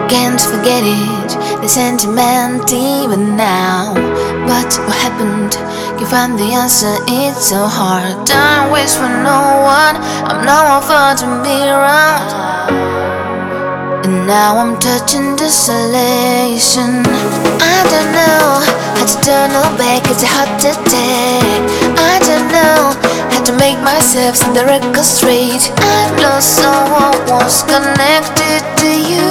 Can't forget it, the sentiment even now. But what happened? Can't find the answer, it's so hard. Don't wish for no one, I'm no one for to be around. And now I'm touching desolation. I don't know how to turn back, it's a heart attack. I don't know how to make myself see the record straight. I've lost someone was connected to you.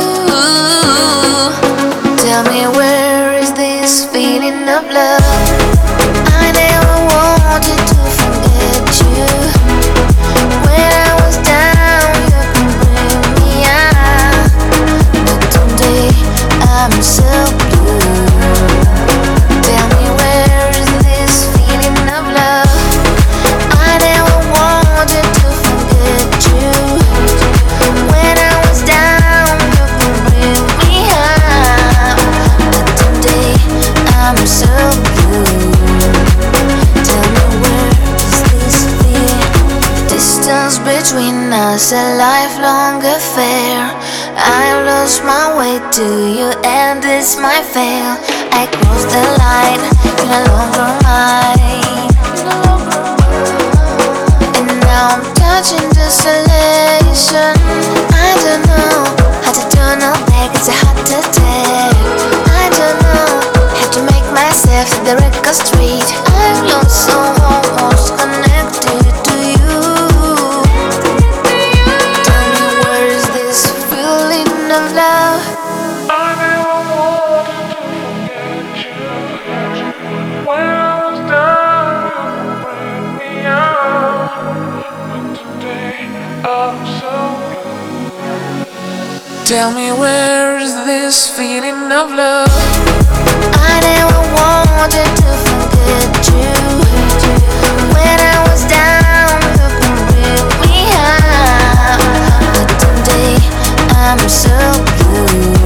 Tell me, where is this feeling of love? I never wanted to forget you. When I was down, you could bring me out. But today, I'm so blue. Tell me, where is this feeling of love? I never wanted to forget you. When I was down, you could bring me out. But today, I'm so blue. Tell me, where is this feeling? Distance between us, a lifelong affair. I lost my way to you, and it's my fail. I crossed the line, you're no longer mine. And now I'm touching desolation. I don't know how to turn back, it's a heart attack. I don't know how to make myself see the record straight. I've lost someone who's connected to you. Tell me, where is this feeling of love? I never wanted to forget you. When I was down, you bring me out. But today, I'm so blue. Tell me, where is this feeling of love? I never wanted to forget you. When I was down, you could bring me out. But today, I'm so blue.